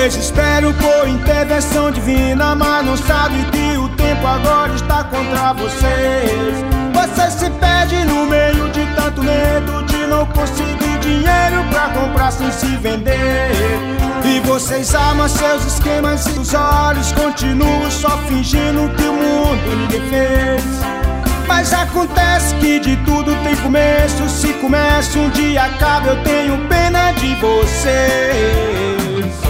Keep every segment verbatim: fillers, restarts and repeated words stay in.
Desespero por intervenção divina, mas não sabe que o tempo agora está contra vocês. Você se perde no meio de tanto medo de não conseguir dinheiro pra comprar sem se vender. E vocês armam seus esquemas e os olhos continuam só fingindo que o mundo ninguém fez. Mas acontece que de tudo tem começo. Se começa um dia acaba, eu tenho pena de vocês.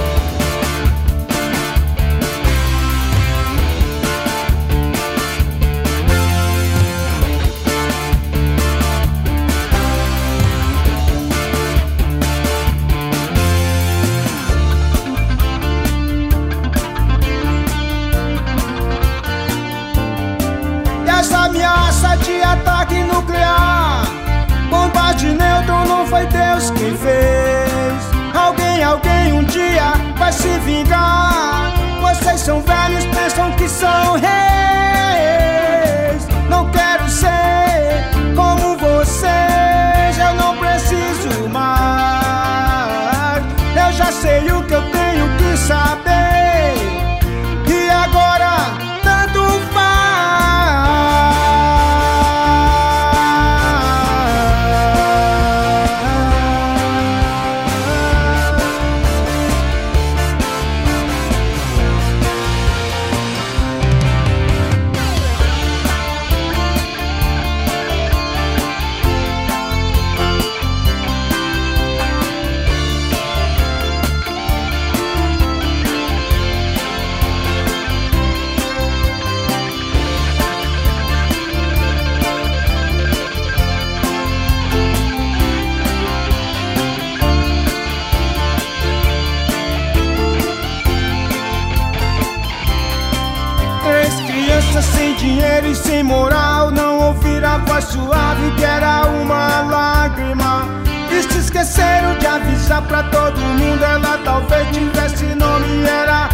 Essa ameaça de ataque nuclear, bomba de nêutron, não foi Deus quem fez. Alguém, alguém um dia vai se vingar. Vocês são velhos, pensam que são reis. Não quero ser como vocês, eu não preciso mais. Eu já sei o que eu tenho que saber, e agora tanto faz. Sem dinheiro e sem moral, não ouvir a voz suave que era uma lágrima. E se esqueceram de avisar pra todo mundo, ela talvez tivesse nome, era